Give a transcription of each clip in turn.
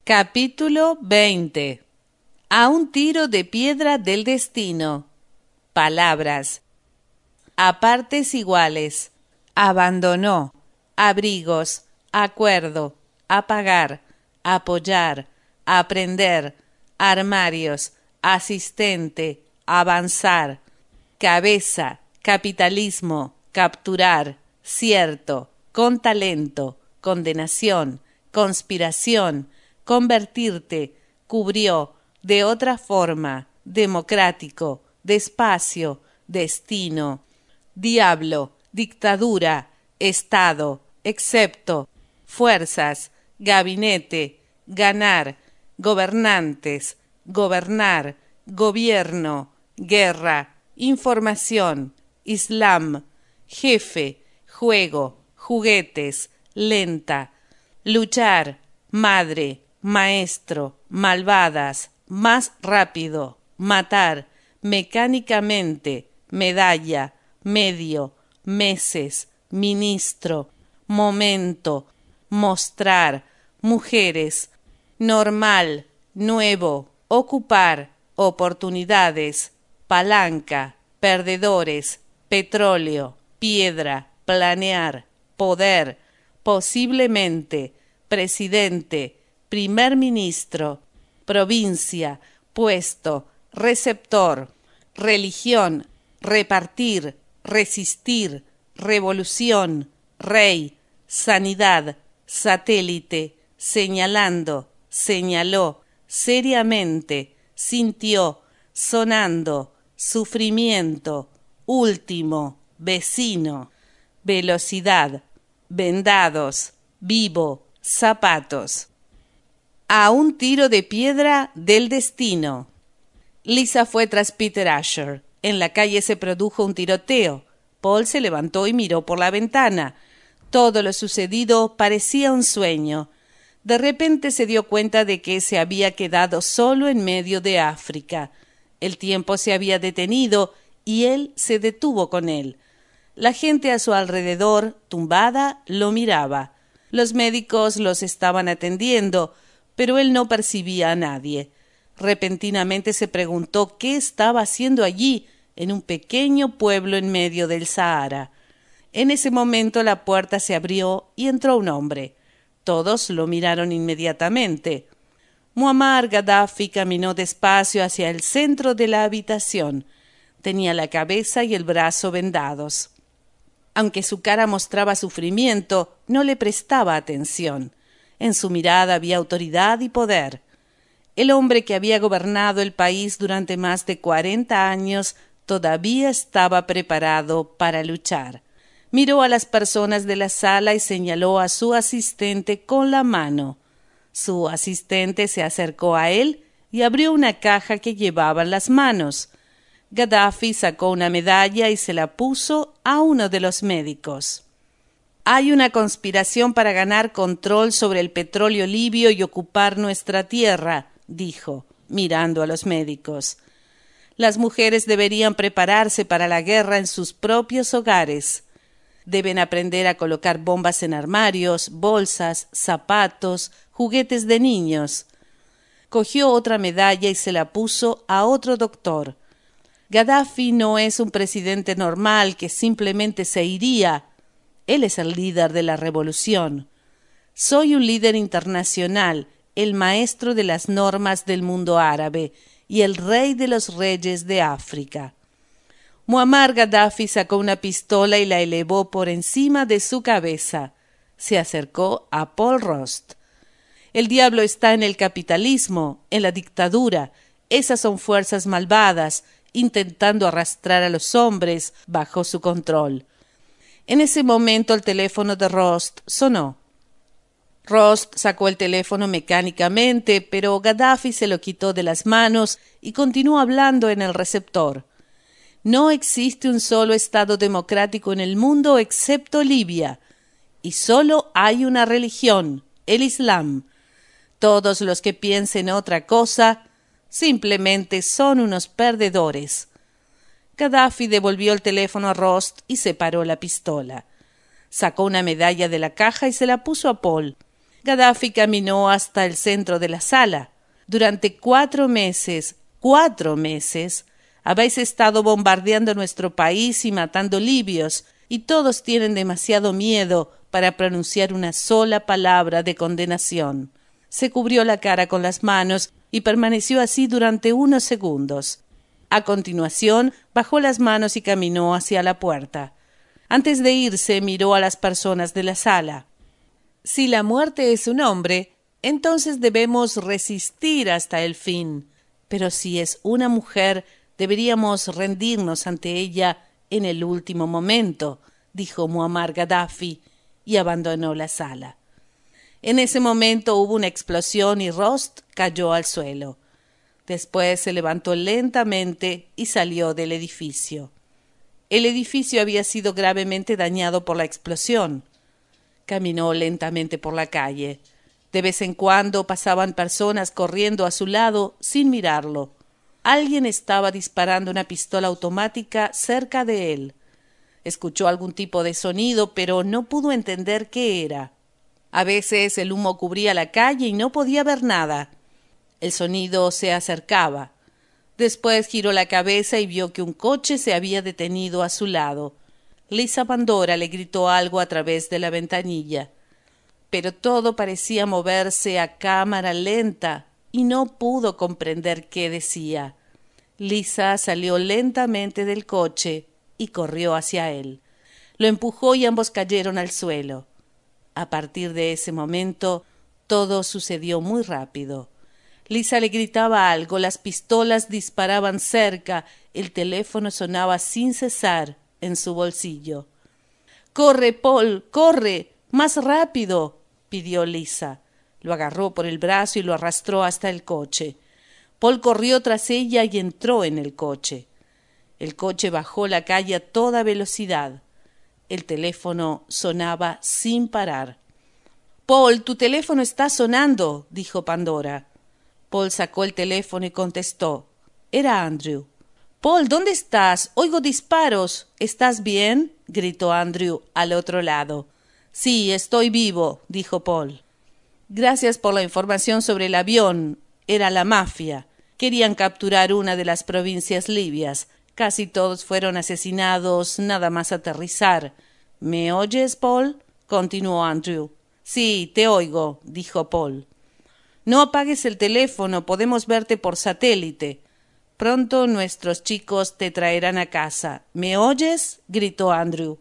Capítulo 20. A un tiro de piedra del destino. Palabras. A partes iguales. Abandonó. Abrigos. Acuerdo. Apagar. Apoyar. Aprender. Armarios. Asistente. Avanzar. Cabeza. Capitalismo. Capturar. Cierto. Con talento. Condenación. Conspiración. Convertirte, cubrió, de otra forma, democrático, despacio, destino, diablo, dictadura, Estado, excepto, fuerzas, gabinete, ganar, gobernantes, gobernar, gobierno, guerra, información, Islam, jefe, juego, juguetes, lenta, luchar, madre, maestro, malvadas, más rápido, matar, mecánicamente, medalla, medio, meses, ministro, momento, mostrar, mujeres, normal, nuevo, ocupar, oportunidades, palanca, perdedores, petróleo, piedra, planear, poder, posiblemente, presidente, primer ministro, provincia, puesto, receptor, religión, repartir, resistir, revolución, rey, sanidad, satélite, señalando, señaló, seriamente, sintió, sonando, sufrimiento, último, vecino, velocidad, vendados, vivo, zapatos. A un tiro de piedra del destino. Lisa fue tras Peter Asher. En la calle se produjo un tiroteo. Paul se levantó y miró por la ventana. Todo lo sucedido parecía un sueño. De repente se dio cuenta de que se había quedado solo en medio de África. El tiempo se había detenido y él se detuvo con él. La gente a su alrededor, tumbada, lo miraba. Los médicos los estaban atendiendo, pero él no percibía a nadie. Repentinamente se preguntó qué estaba haciendo allí, en un pequeño pueblo en medio del Sahara. En ese momento la puerta se abrió y entró un hombre. Todos lo miraron inmediatamente. Muammar Gaddafi caminó despacio hacia el centro de la habitación. Tenía la cabeza y el brazo vendados. Aunque su cara mostraba sufrimiento, no le prestaba atención. En su mirada había autoridad y poder. El hombre que había gobernado el país durante más de 40 años todavía estaba preparado para luchar. Miró a las personas de la sala y señaló a su asistente con la mano. Su asistente se acercó a él y abrió una caja que llevaba en las manos. Gaddafi sacó una medalla y se la puso a uno de los médicos. Hay una conspiración para ganar control sobre el petróleo libio y ocupar nuestra tierra, dijo, mirando a los médicos. Las mujeres deberían prepararse para la guerra en sus propios hogares. Deben aprender a colocar bombas en armarios, bolsas, zapatos, juguetes de niños. Cogió otra medalla y se la puso a otro doctor. Gaddafi no es un presidente normal que simplemente se iría. Él es el líder de la revolución. Soy un líder internacional, el maestro de las normas del mundo árabe y el rey de los reyes de África. Muammar Gaddafi sacó una pistola y la elevó por encima de su cabeza. Se acercó a Paul Rost. El diablo está en el capitalismo, en la dictadura. Esas son fuerzas malvadas, intentando arrastrar a los hombres bajo su control. En ese momento el teléfono de Rost sonó. Rost sacó el teléfono mecánicamente, pero Gaddafi se lo quitó de las manos y continuó hablando en el receptor. No existe un solo Estado democrático en el mundo excepto Libia, y solo hay una religión, el Islam. Todos los que piensen otra cosa simplemente son unos perdedores. Gaddafi devolvió el teléfono a Rost y separó la pistola. Sacó una medalla de la caja y se la puso a Paul. Gaddafi caminó hasta el centro de la sala. Durante 4 meses, habéis estado bombardeando nuestro país y matando libios, y todos tienen demasiado miedo para pronunciar una sola palabra de condenación. Se cubrió la cara con las manos y permaneció así durante unos segundos. A continuación, bajó las manos y caminó hacia la puerta. Antes de irse, miró a las personas de la sala. Si la muerte es un hombre, entonces debemos resistir hasta el fin. Pero si es una mujer, deberíamos rendirnos ante ella en el último momento, dijo Muammar Gaddafi, y abandonó la sala. En ese momento hubo una explosión y Rost cayó al suelo. Después se levantó lentamente y salió del edificio. El edificio había sido gravemente dañado por la explosión. Caminó lentamente por la calle. De vez en cuando pasaban personas corriendo a su lado sin mirarlo. Alguien estaba disparando una pistola automática cerca de él. Escuchó algún tipo de sonido, pero no pudo entender qué era. A veces el humo cubría la calle y no podía ver nada. El sonido se acercaba. Después giró la cabeza y vio que un coche se había detenido a su lado. Lisa Pandora le gritó algo a través de la ventanilla. Pero todo parecía moverse a cámara lenta y no pudo comprender qué decía. Lisa salió lentamente del coche y corrió hacia él. Lo empujó y ambos cayeron al suelo. A partir de ese momento, todo sucedió muy rápido. Lisa le gritaba algo, las pistolas disparaban cerca, el teléfono sonaba sin cesar en su bolsillo. «¡Corre, Paul! ¡Corre! ¡Más rápido!», pidió Lisa. Lo agarró por el brazo y lo arrastró hasta el coche. Paul corrió tras ella y entró en el coche. El coche bajó la calle a toda velocidad. El teléfono sonaba sin parar. «Paul, tu teléfono está sonando», dijo Pandora. Paul sacó el teléfono y contestó. Era Andrew. «Paul, ¿dónde estás? Oigo disparos. ¿Estás bien?», gritó Andrew al otro lado. «Sí, estoy vivo», dijo Paul. «Gracias por la información sobre el avión. Era la mafia. Querían capturar una de las provincias libias. Casi todos fueron asesinados nada más aterrizar. ¿Me oyes, Paul?», continuó Andrew. «Sí, te oigo», dijo Paul. «No apagues el teléfono, podemos verte por satélite. Pronto nuestros chicos te traerán a casa. ¿Me oyes?», gritó Andrew.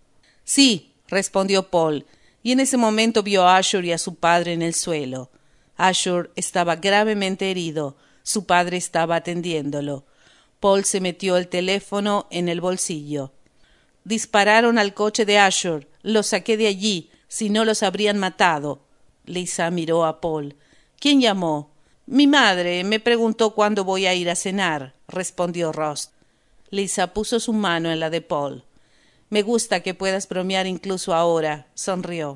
«Sí», respondió Paul, y en ese momento vio a Asher y a su padre en el suelo. Asher estaba gravemente herido. Su padre estaba atendiéndolo. Paul se metió el teléfono en el bolsillo. «Dispararon al coche de Asher. Los saqué de allí. Si no, los habrían matado». Lisa miró a Paul. «¿Quién llamó?». «Mi madre me preguntó cuándo voy a ir a cenar», respondió Rost. Lisa puso su mano en la de Paul. «Me gusta que puedas bromear incluso ahora», sonrió.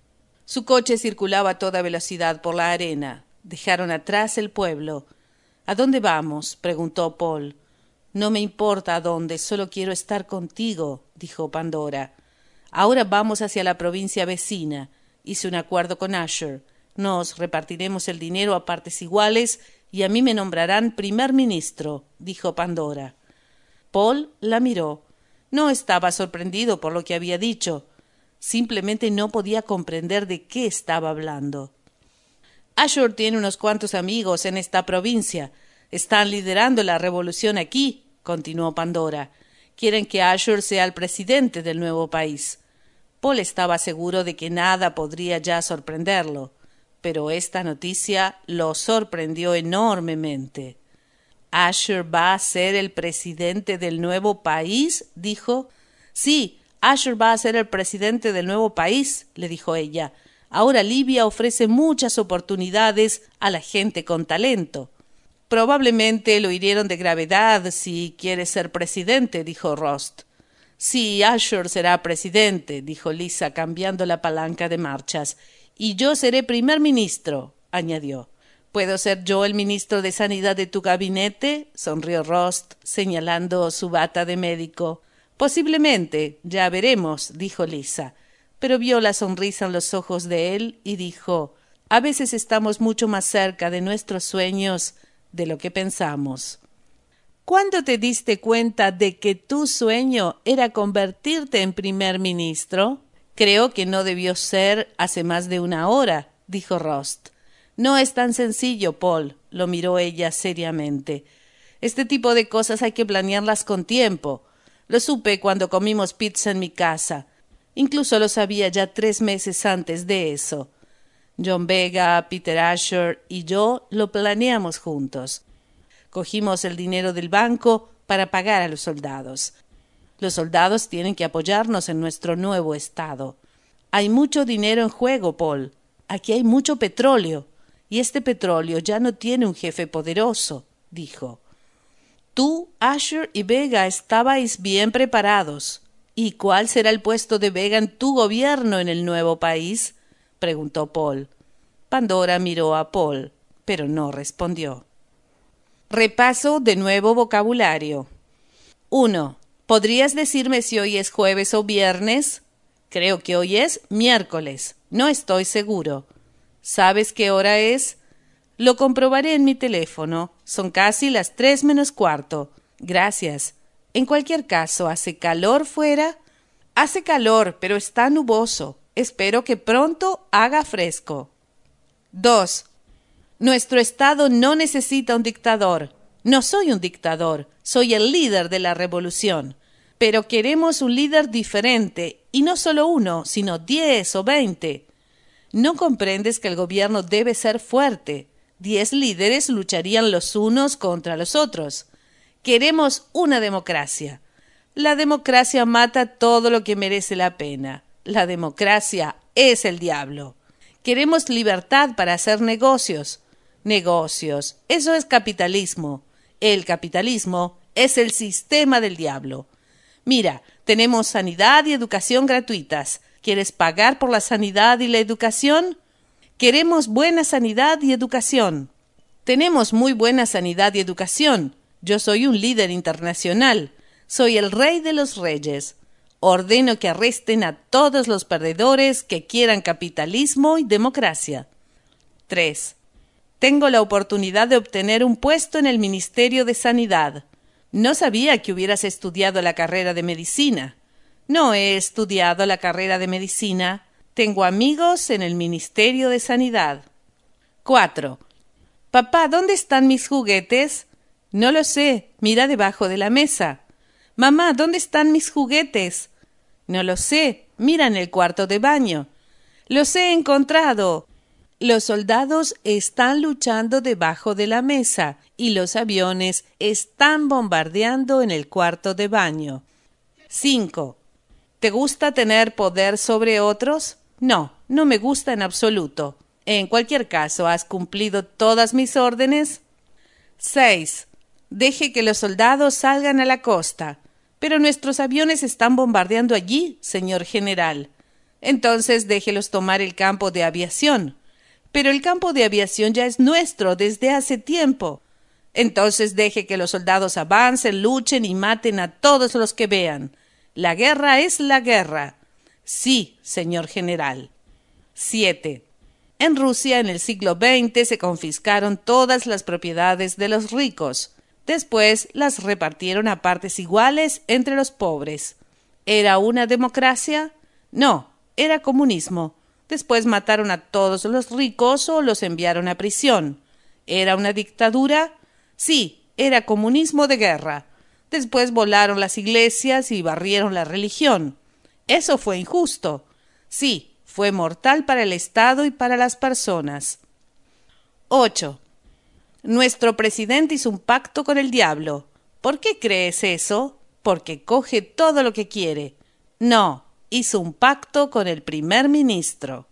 Su coche circulaba a toda velocidad por la arena. Dejaron atrás el pueblo. «¿A dónde vamos?», preguntó Paul. «No me importa a dónde, solo quiero estar contigo», dijo Pandora. «Ahora vamos hacia la provincia vecina. Hice un acuerdo con Asher. Nos repartiremos el dinero a partes iguales y a mí me nombrarán primer ministro», dijo Pandora. Paul la miró. No estaba sorprendido por lo que había dicho. Simplemente no podía comprender de qué estaba hablando. «Asher tiene unos cuantos amigos en esta provincia. Están liderando la revolución aquí», continuó Pandora. «Quieren que Asher sea el presidente del nuevo país». Paul estaba seguro de que nada podría ya sorprenderlo. Pero esta noticia lo sorprendió enormemente. «¿Asher va a ser el presidente del nuevo país?», dijo. «Sí, Asher va a ser el presidente del nuevo país», le dijo ella. «Ahora Libia ofrece muchas oportunidades a la gente con talento». «Probablemente lo hirieron de gravedad si quiere ser presidente», dijo Rost. «Sí, Asher será presidente», dijo Lisa cambiando la palanca de marchas. «Y yo seré primer ministro», añadió. «¿Puedo ser yo el ministro de Sanidad de tu gabinete?», sonrió Rost, señalando su bata de médico. «Posiblemente, ya veremos», dijo Lisa. pero vio la sonrisa en los ojos de él y dijo: a veces estamos mucho más cerca de nuestros sueños de lo que pensamos. ¿Cuándo te diste cuenta de que tu sueño era convertirte en primer ministro? Creo que no debió ser hace más de una hora, dijo Rost. No es tan sencillo, Paul, lo miró ella seriamente. Este tipo de cosas hay que planearlas con tiempo. Lo supe cuando comimos pizza en mi casa. Incluso lo sabía ya 3 meses antes de eso. John Vega, Peter Asher y yo lo planeamos juntos. Cogimos el dinero del banco para pagar a los soldados. Los soldados tienen que apoyarnos en nuestro nuevo estado. Hay mucho dinero en juego, Paul. Aquí hay mucho petróleo. Y este petróleo ya no tiene un jefe poderoso, dijo. Tú, Asher y Vega estabais bien preparados. ¿Y cuál será el puesto de Vega en tu gobierno en el nuevo país?, preguntó Paul. Pandora miró a Paul, pero no respondió. Repaso de nuevo vocabulario. 1. ¿Podrías decirme si hoy es jueves o viernes? Creo que hoy es miércoles. No estoy seguro. ¿Sabes qué hora es? Lo comprobaré en mi teléfono. Son casi las 3 menos cuarto. Gracias. En cualquier caso, ¿hace calor fuera? Hace calor, pero está nuboso. Espero que pronto haga fresco. 2. Nuestro Estado no necesita un dictador. No soy un dictador, soy el líder de la revolución. Pero queremos un líder diferente, y no solo uno, sino 10 o 20. ¿No comprendes que el gobierno debe ser fuerte? 10 líderes lucharían los unos contra los otros. Queremos una democracia. La democracia mata todo lo que merece la pena. La democracia es el diablo. Queremos libertad para hacer negocios. Negocios, eso es capitalismo. El capitalismo es el sistema del diablo. Mira, tenemos sanidad y educación gratuitas. ¿Quieres pagar por la sanidad y la educación? Queremos buena sanidad y educación. Tenemos muy buena sanidad y educación. Yo soy un líder internacional. Soy el rey de los reyes. Ordeno que arresten a todos los perdedores que quieran capitalismo y democracia. 3. Tengo la oportunidad de obtener un puesto en el Ministerio de Sanidad. No sabía que hubieras estudiado la carrera de medicina. No he estudiado la carrera de medicina. Tengo amigos en el Ministerio de Sanidad. 4. Papá, ¿dónde están mis juguetes? No lo sé. Mira debajo de la mesa. Mamá, ¿dónde están mis juguetes? No lo sé. Mira en el cuarto de baño. Los he encontrado. Los soldados están luchando debajo de la mesa y los aviones están bombardeando en el cuarto de baño. 5. ¿Te gusta tener poder sobre otros? No, no me gusta en absoluto. En cualquier caso, ¿has cumplido todas mis órdenes? 6. Deje que los soldados salgan a la costa. Pero nuestros aviones están bombardeando allí, señor general. Entonces déjelos tomar el campo de aviación. Pero el campo de aviación ya es nuestro desde hace tiempo. Entonces deje que los soldados avancen, luchen y maten a todos los que vean. La guerra es la guerra. Sí, señor general. 7. En Rusia, en el siglo XX, se confiscaron todas las propiedades de los ricos. Después las repartieron a partes iguales entre los pobres. ¿Era una democracia? No, era comunismo. Después mataron a todos los ricos o los enviaron a prisión. ¿Era una dictadura? Sí, era comunismo de guerra. Después volaron las iglesias y barrieron la religión. Eso fue injusto. Sí, fue mortal para el Estado y para las personas. 8. Nuestro presidente hizo un pacto con el diablo. ¿Por qué crees eso? Porque coge todo lo que quiere. No, hizo un pacto con el primer ministro.